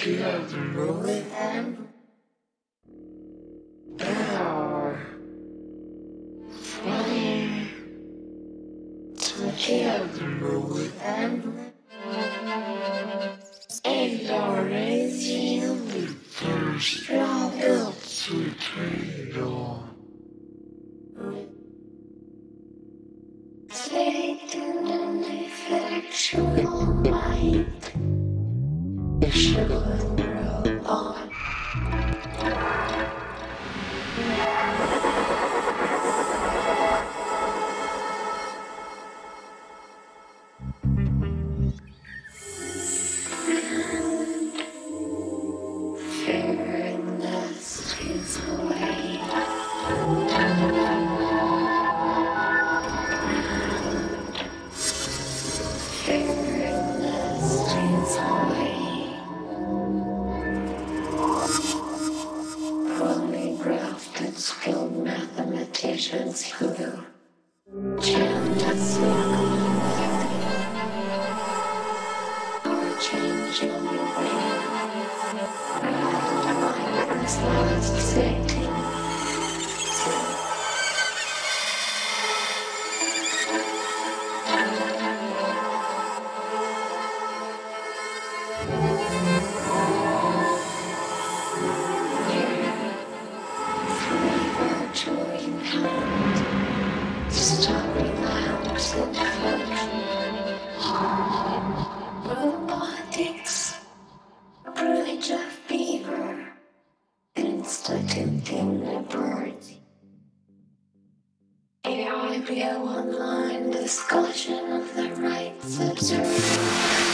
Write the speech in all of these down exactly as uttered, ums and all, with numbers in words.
together with them. Power, fire, together with them. And our raising their struggle to cradle. Satan and effectual might shall roll on. Fairness is away. Fairness is away. Polygraphed and skilled mathematicians who chant a circle or changing your brain. Randomizers last setting. Virtually hand, starry lamps and function. Robotics, bridge of beaver, instituting the birds. A I B O online discussion of the rights observed.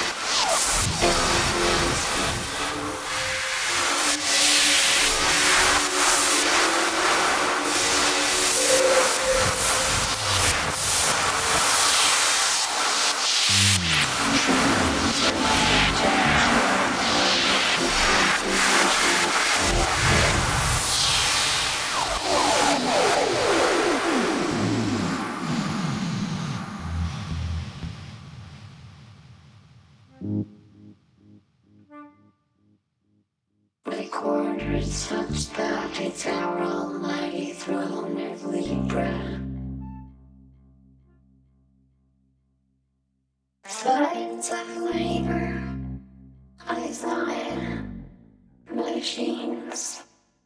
Recorded such that it's our almighty throne of Libra. Signs of labor, Isaiah, machines.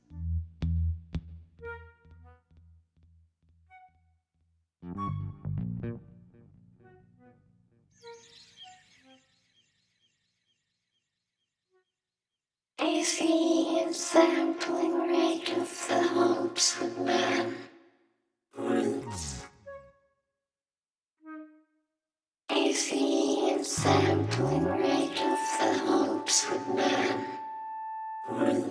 A theme sampling rate of the hopes of man. Roots. A theme sampling rate of the hopes of man. Roots.